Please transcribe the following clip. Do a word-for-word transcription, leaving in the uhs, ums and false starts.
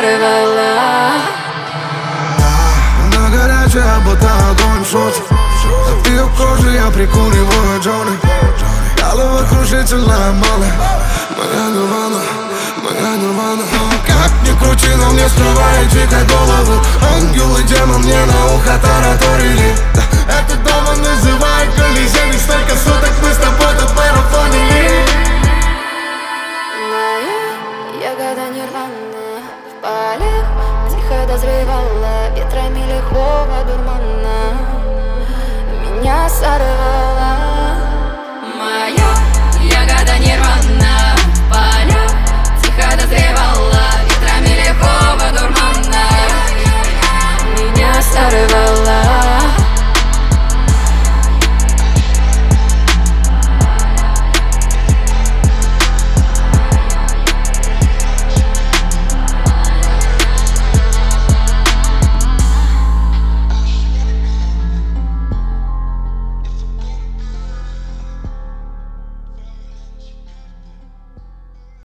порывала. Она горячая, будто огонь в шоте. От ее кожи я прикуриваю Джони. Головокружительная малая, моя нирвана, моя нирвана. Как ни крути, но мне скрывает дикой голову. Ангел и демон мне на ухо тараторили. Да, этот дом